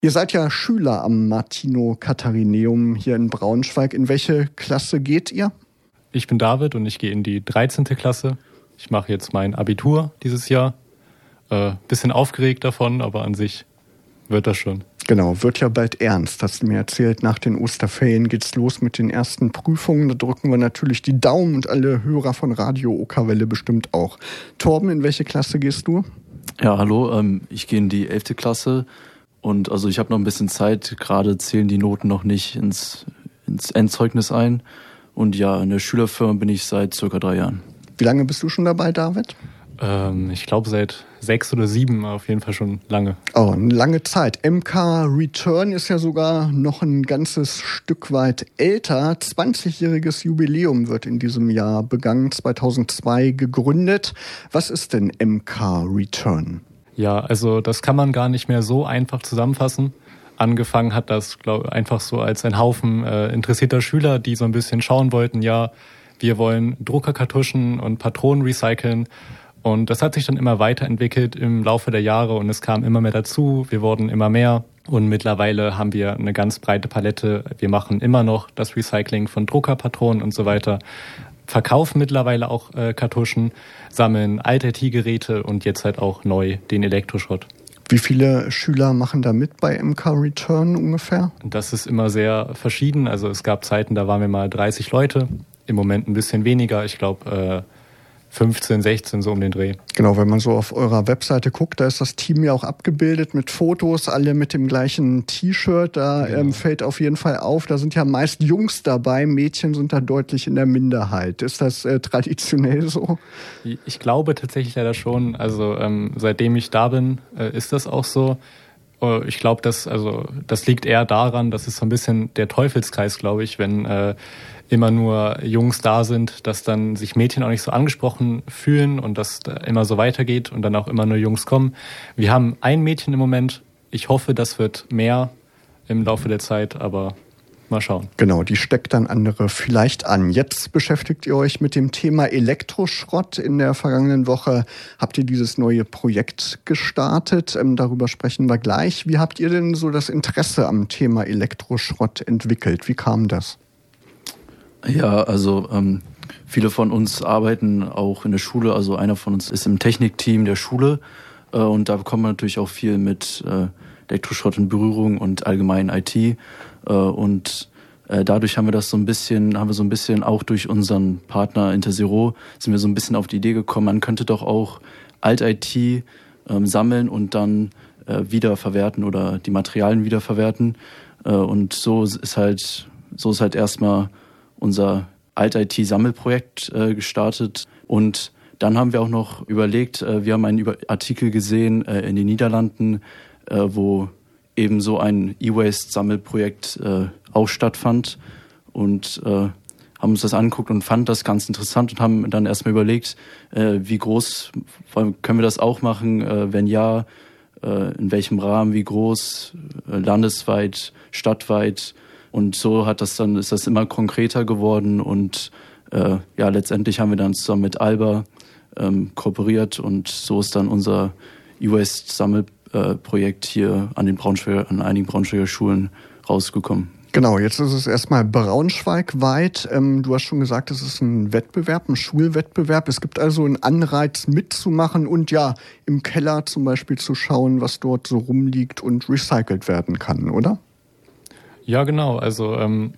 Ihr seid ja Schüler am Martino-Katharineum hier in Braunschweig. In welche Klasse geht ihr? Ich bin David und ich gehe in die 13. Klasse. Ich mache jetzt mein Abitur dieses Jahr. Bisschen aufgeregt davon, aber an sich wird das schon. Genau, wird ja bald ernst, hast du mir erzählt. Nach den Osterferien geht's los mit den ersten Prüfungen. Da drücken wir natürlich die Daumen und alle Hörer von Radio Okerwelle bestimmt auch. Torben, in welche Klasse gehst du? Ja, hallo, ich gehe in die 11. Klasse und also ich habe noch ein bisschen Zeit. Gerade zählen die Noten noch nicht ins Endzeugnis ein. Und ja, in der Schülerfirma bin ich seit circa 3 Jahren. Wie lange bist du schon dabei, David? Ich glaube seit 6 oder 7, auf jeden Fall schon lange. Oh, eine lange Zeit. MK Return ist ja sogar noch ein ganzes Stück weit älter. 20-jähriges Jubiläum wird in diesem Jahr begangen, 2002 gegründet. Was ist denn MK Return? Ja, also das kann man gar nicht mehr so einfach zusammenfassen. Angefangen hat das, glaube ich, einfach so als ein Haufen interessierter Schüler, die so ein bisschen schauen wollten, ja, wir wollen Druckerkartuschen und Patronen recyceln. Und das hat sich dann immer weiterentwickelt im Laufe der Jahre und es kam immer mehr dazu. Wir wurden immer mehr und mittlerweile haben wir eine ganz breite Palette. Wir machen immer noch das Recycling von Druckerpatronen und so weiter, verkaufen mittlerweile auch Kartuschen, sammeln alte IT-Geräte und jetzt halt auch neu den Elektroschrott. Wie viele Schüler machen da mit bei MK Return ungefähr? Das ist immer sehr verschieden. Also es gab Zeiten, da waren wir mal 30 Leute. Im Moment ein bisschen weniger. Ich glaube 15, 16 so um den Dreh. Genau, wenn man so auf eurer Webseite guckt, da ist das Team ja auch abgebildet mit Fotos, alle mit dem gleichen T-Shirt. Da fällt auf jeden Fall auf, da sind ja meist Jungs dabei, Mädchen sind da deutlich in der Minderheit. Ist das traditionell so? Ich glaube tatsächlich leider schon. Also seitdem ich da bin, ist das auch so. Ich glaube, das liegt eher daran, das ist so ein bisschen der Teufelskreis, glaube ich, wenn immer nur Jungs da sind, dass dann sich Mädchen auch nicht so angesprochen fühlen und das da immer so weitergeht und dann auch immer nur Jungs kommen. Wir haben ein Mädchen im Moment. Ich hoffe, das wird mehr im Laufe der Zeit, aber mal schauen. Genau, die steckt dann andere vielleicht an. Jetzt beschäftigt ihr euch mit dem Thema Elektroschrott. In der vergangenen Woche habt ihr dieses neue Projekt gestartet. Darüber sprechen wir gleich. Wie habt ihr denn so das Interesse am Thema Elektroschrott entwickelt? Wie kam das? Ja, also viele von uns arbeiten auch in der Schule. Also einer von uns ist im Technikteam der Schule und da kommen wir natürlich auch viel mit Elektroschrott in Berührung und allgemein IT. Und dadurch haben wir so ein bisschen auch durch unseren Partner Interzero sind wir so ein bisschen auf die Idee gekommen, man könnte doch auch Alt-IT sammeln und dann wiederverwerten oder die Materialien wiederverwerten. Und so ist halt erstmal unser Alt-IT-Sammelprojekt gestartet. Und dann haben wir auch noch überlegt, wir haben einen Artikel gesehen in den Niederlanden, wo eben so ein E-Waste-Sammelprojekt auch stattfand. Und haben uns das angeguckt und fanden das ganz interessant und haben dann erstmal überlegt, wie groß können wir das auch machen, wenn ja, in welchem Rahmen, wie groß, landesweit, stadtweit. Und so ist das immer konkreter geworden und letztendlich haben wir dann zusammen mit Alba kooperiert und so ist dann unser E-Waste-Sammelprojekt hier an einigen Braunschweiger Schulen rausgekommen. Genau, jetzt ist es erstmal braunschweigweit. Du hast schon gesagt, es ist ein Wettbewerb, ein Schulwettbewerb. Es gibt also einen Anreiz mitzumachen und ja, im Keller zum Beispiel zu schauen, was dort so rumliegt und recycelt werden kann, oder? Ja, genau. Also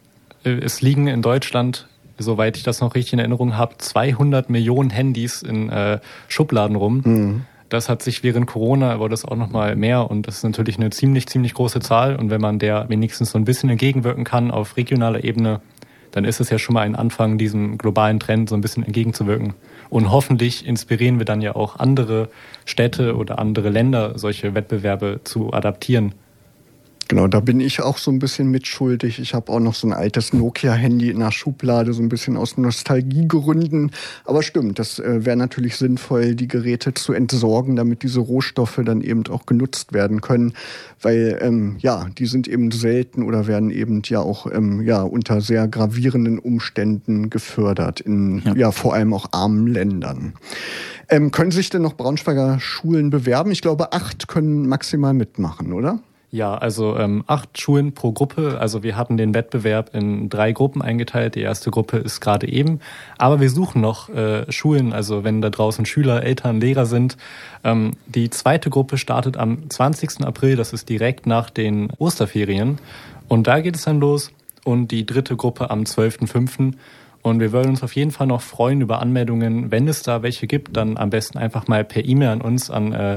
es liegen in Deutschland, soweit ich das noch richtig in Erinnerung habe, 200 Millionen Handys in Schubladen rum. Mhm. Das hat sich während Corona, wurde das auch noch mal mehr und das ist natürlich eine ziemlich große Zahl. Und wenn man der wenigstens so ein bisschen entgegenwirken kann auf regionaler Ebene, dann ist es ja schon mal ein Anfang, diesem globalen Trend so ein bisschen entgegenzuwirken. Und hoffentlich inspirieren wir dann ja auch andere Städte oder andere Länder, solche Wettbewerbe zu adaptieren. Genau, da bin ich auch so ein bisschen mitschuldig. Ich habe auch noch so ein altes Nokia-Handy in der Schublade, so ein bisschen aus Nostalgiegründen. Aber stimmt, das wäre natürlich sinnvoll, die Geräte zu entsorgen, damit diese Rohstoffe dann eben auch genutzt werden können. Weil, die sind eben selten oder werden eben ja auch unter sehr gravierenden Umständen gefördert in vor allem auch armen Ländern. Können sich denn noch Braunschweiger Schulen bewerben? Ich glaube, 8 können maximal mitmachen, oder? Ja, also 8 Schulen pro Gruppe. Also wir hatten den Wettbewerb in 3 Gruppen eingeteilt. Die erste Gruppe ist gerade eben. Aber wir suchen noch Schulen, also wenn da draußen Schüler, Eltern, Lehrer sind. Die zweite Gruppe startet am 20. April. Das ist direkt nach den Osterferien. Und da geht es dann los. Und die dritte Gruppe am 12.05. Und wir würden uns auf jeden Fall noch freuen über Anmeldungen. Wenn es da welche gibt, dann am besten einfach mal per E-Mail an uns an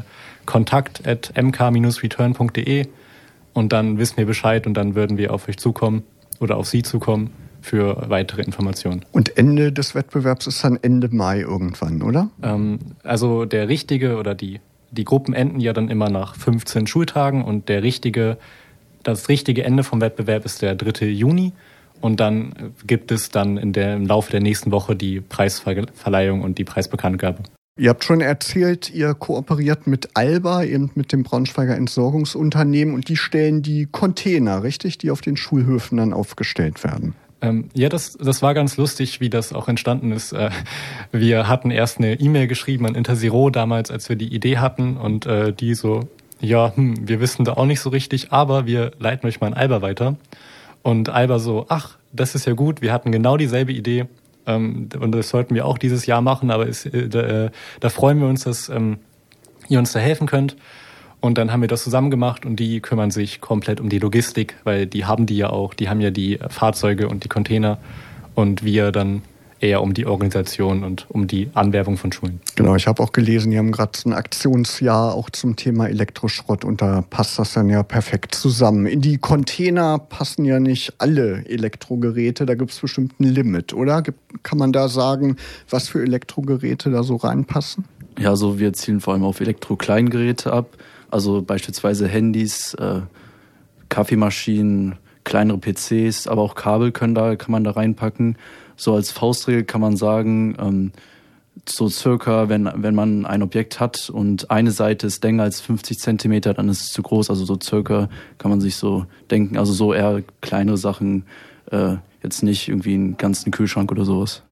kontakt@mk-return.de. Und dann wissen wir Bescheid und dann würden wir auf euch zukommen oder auf Sie zukommen für weitere Informationen. Und Ende des Wettbewerbs ist dann Ende Mai irgendwann, oder? Also der richtige oder die Gruppen enden ja dann immer nach 15 Schultagen und das richtige Ende vom Wettbewerb ist der 3. Juni. Und dann gibt es dann im Laufe der nächsten Woche die Preisverleihung und die Preisbekanntgabe. Ihr habt schon erzählt, ihr kooperiert mit Alba, eben mit dem Braunschweiger Entsorgungsunternehmen, und die stellen die Container, richtig, die auf den Schulhöfen dann aufgestellt werden. Ja, das war ganz lustig, wie das auch entstanden ist. Wir hatten erst eine E-Mail geschrieben an Interzero damals, als wir die Idee hatten, und die so, ja, wir wissen da auch nicht so richtig, aber wir leiten euch mal an Alba weiter. Und Alba so, ach, das ist ja gut, wir hatten genau dieselbe Idee. Und das sollten wir auch dieses Jahr machen, aber da freuen wir uns, dass ihr uns da helfen könnt. Und dann haben wir das zusammen gemacht und die kümmern sich komplett um die Logistik, weil die haben ja die Fahrzeuge und die Container und wir dann eher um die Organisation und um die Anwerbung von Schulen. Genau, ich habe auch gelesen, die haben gerade so ein Aktionsjahr auch zum Thema Elektroschrott und da passt das dann ja perfekt zusammen. In die Container passen ja nicht alle Elektrogeräte, da gibt es bestimmt ein Limit, oder? Kann man da sagen, was für Elektrogeräte da so reinpassen? Ja, also wir zielen vor allem auf Elektro-Kleingeräte ab, also beispielsweise Handys, Kaffeemaschinen, kleinere PCs, aber auch Kabel kann man da reinpacken. So als Faustregel kann man sagen, so circa, wenn man ein Objekt hat und eine Seite ist länger als 50 Zentimeter, dann ist es zu groß. Also so circa kann man sich so denken, also so eher kleinere Sachen, jetzt nicht irgendwie einen ganzen Kühlschrank oder sowas.